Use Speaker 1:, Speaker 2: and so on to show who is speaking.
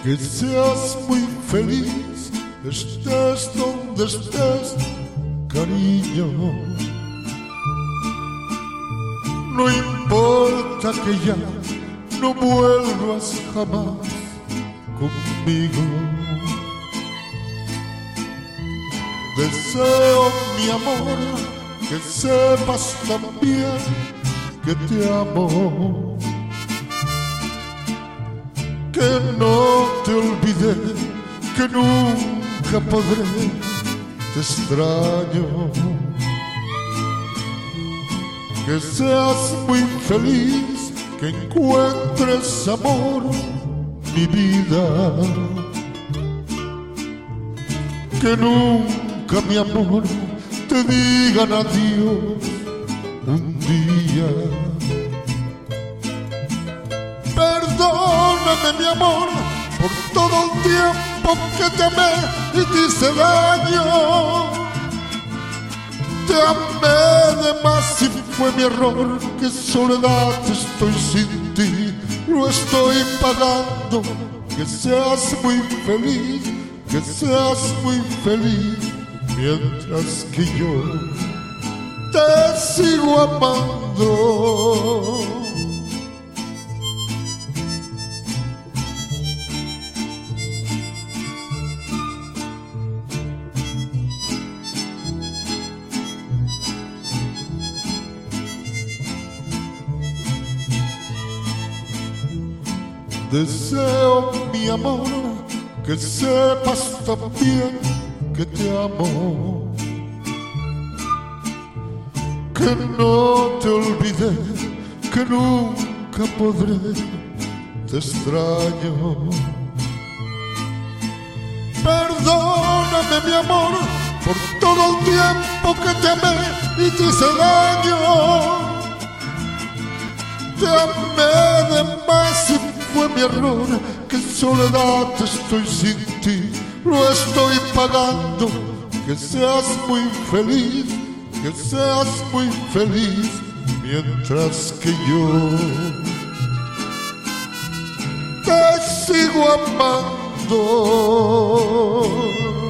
Speaker 1: que seas muy feliz, estés donde estés, cariño. No importa que ya no vuelvas jamás conmigo. Deseo, mi amor, que sepas también que te amo, que no te olvidé, que nunca podré, te extraño. Que seas muy feliz, que encuentres amor, mi vida. Que nunca, mi amor, te digan adiós un día. Perdóname, mi amor, por todo el tiempo que te amé y te hice daño. Te amé de más y fue mi error, que soledad estoy sin ti, lo estoy pagando. Que seas muy feliz, que seas muy feliz, mientras que yo te sigo amando. Deseo, mi amor, que sepas también que te amo, que no te olvidé, que nunca podré, te extraño. Perdóname, mi amor, por todo el tiempo que te amé y te hice daño. Te amé de más y fue mi error, que en soledad estoy sin ti, lo estoy pagando. Que seas muy feliz, que seas muy feliz, mientras que yo te sigo amando.